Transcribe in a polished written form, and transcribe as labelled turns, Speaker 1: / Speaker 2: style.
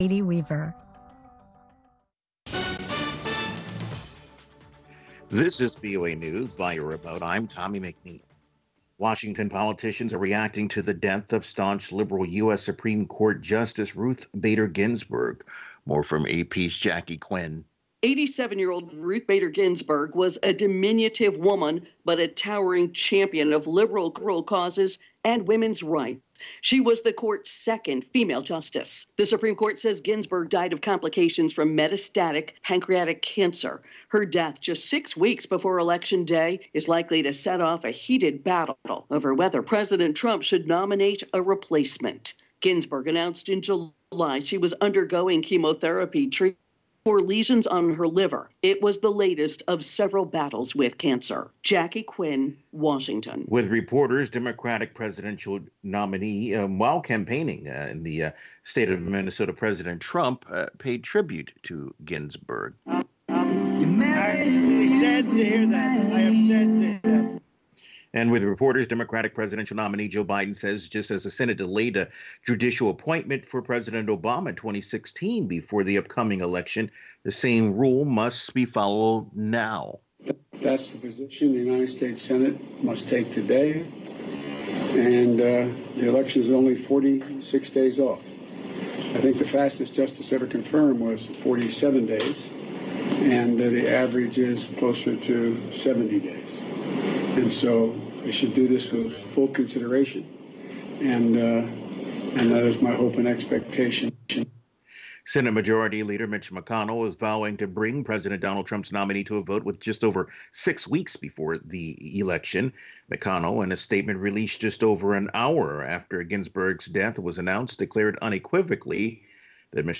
Speaker 1: Katie Weaver.
Speaker 2: This is VOA News via remote. I'm Tommy McNeil. Washington politicians are reacting to the death of staunch liberal U.S. Supreme Court Justice Ruth Bader Ginsburg. More from AP's Jackie Quinn.
Speaker 3: 87-year-old Ruth Bader Ginsburg was a diminutive woman, but a towering champion of liberal causes and women's rights. She was the court's second female justice. The Supreme Court says Ginsburg died of complications from metastatic pancreatic cancer. Her death just 6 weeks before Election Day is likely to set off a heated battle over whether President Trump should nominate a replacement. Ginsburg announced in July she was undergoing chemotherapy treatment for lesions on her liver. It was the latest of several battles with cancer. Jackie Quinn, Washington.
Speaker 2: With reporters, Democratic presidential nominee, while campaigning in the state of Minnesota, President Trump paid tribute to Ginsburg.
Speaker 4: I'm sad to hear that. I am sad to hear that.
Speaker 2: And with reporters, Democratic presidential nominee Joe Biden says just as the Senate delayed a judicial appointment for President Obama in 2016 before the upcoming election, the same rule must be followed now.
Speaker 5: That's the position the United States Senate must take today. And the election is only 46 days off. I think the fastest justice ever confirmed was 47 days. And the average is closer to 70 days. And so we should do this with full consideration. And that is my hope and expectation.
Speaker 2: Senate Majority Leader Mitch McConnell is vowing to bring President Donald Trump's nominee to a vote with just over 6 weeks before the election. McConnell, in a statement released just over an hour after Ginsburg's death was announced, declared unequivocally that Mr.